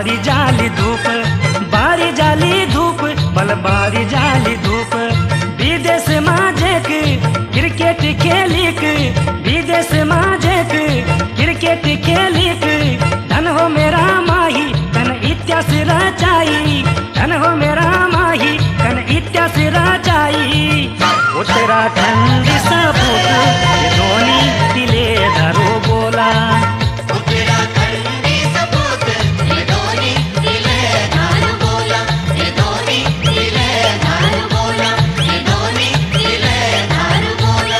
बारी जाली धूप, बारी जाली धूप, बल बारी जाली धूप। विदेश माजेक क्रिकेट खेलिक, विदेश माजेक क्रिकेट खेलिक। धन हो मेरा माही तन इतिहास रचाई, धन हो मेरा माही तन इतिहास रचाई। उत्तराखंड सपूत ये धोनी दिले धरो बोला, उत्तराखंडी सपूत ये धोनी दिले धार बोला, ये धोनी दिले धार बोला, ये धोनी दिले धार बोला।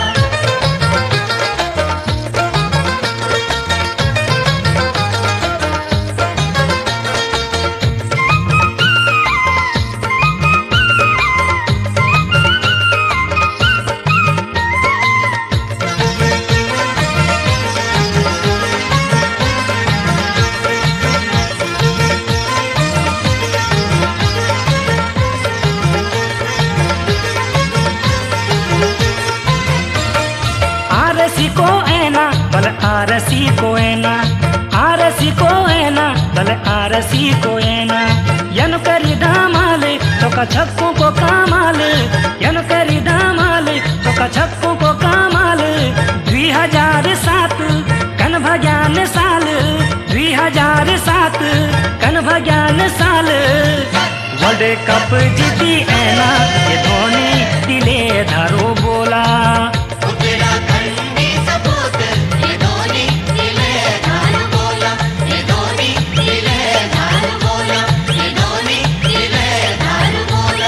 आरसी को ऐना बल आरसी को ऐना, आरसी को ऐना बल आरसी को ऐना। यन करी दामाल तो का छक्कों को कामाल, यन करी दामाल तो का छक्कों को कामाल। 2007 कन भज्ञान साल, 2007 कन भज्ञान साल। वर्ल्ड कप जीती ऐना ये धोनी दिले धारो बोला, उत्तराखंडी सपूत ये धोनी दिले धार बोला, ये धोनी दिले धार बोला, ये धोनी दिले धार बोला।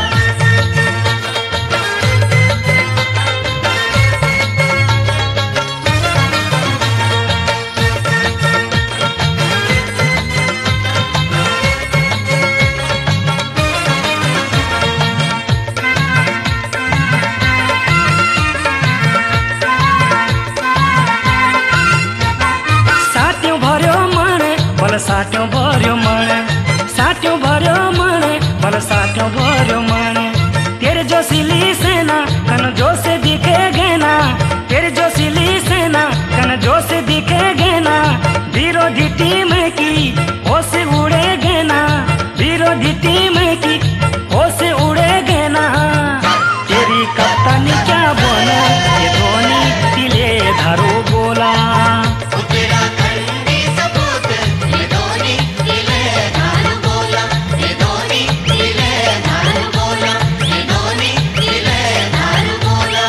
साट्यों भर्यो मन बल साट्यों भर्यो मन, साट्यों भर्यो मन बल साट्यों भर्यो मन। तेरे जो सिली सेना कन जो से दिखे गेना, तेरे जो सिली सेना कन जो से दिखे गेना। विरोधी टीम की होश उड़े गेना, विरोधी टीम की होश उड़े गेना। तेरी कप्तानी क्या बोला ये धोनी दिले धारो बोला, उत्तराखंडी सपूत ये धोनी दिले धार बोला, ये धोनी दिले धार बोला, ये धोनी दिले धार बोला।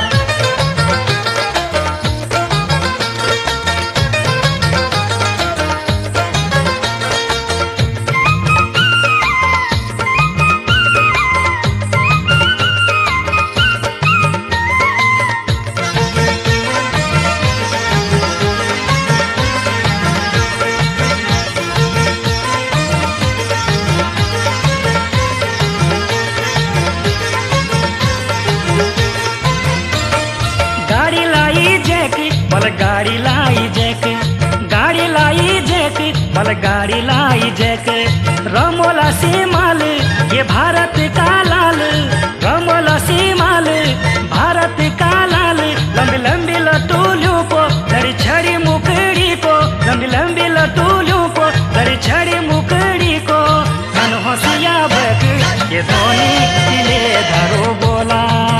गाड़ी लाई जैक बल गाड़ी लाई जैक, गाड़ी लाई जैक बल गाड़ी लाई जैक। रमोला सीमाल ये भारत का लाल, रमोला सीमाल भारत का लाल। लंबी लंबी लटूलियों को धरी छड़ी मुकड़ी को, लंबी लंबी लटूलियों को धरी छड़ी मुकड़ी को। धन होशिया बक ये धोनी दिले धरो बोला,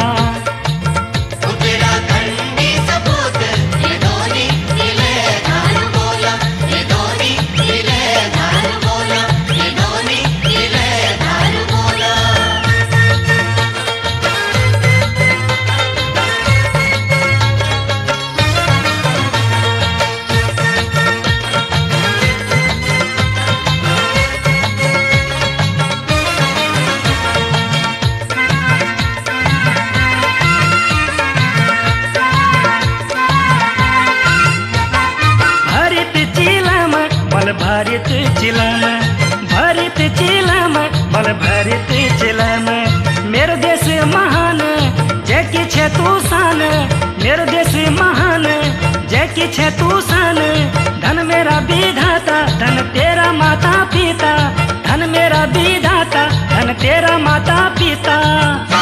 उत्तराखंडी सपूत ये धोनी दिले धार बोला, ये धोनी दिले धार बोला, ये धोनी दिले धार बोला। भारत चिलम, भारत चिलम बल भारत चिलम। मेरे देश महान जय की छे तू शान, मेरे देश महान जय की छे तू शान। धन मेरा विधाता धन तेरा माता पिता, धन मेरा विधाता धन तेरा माता पिता।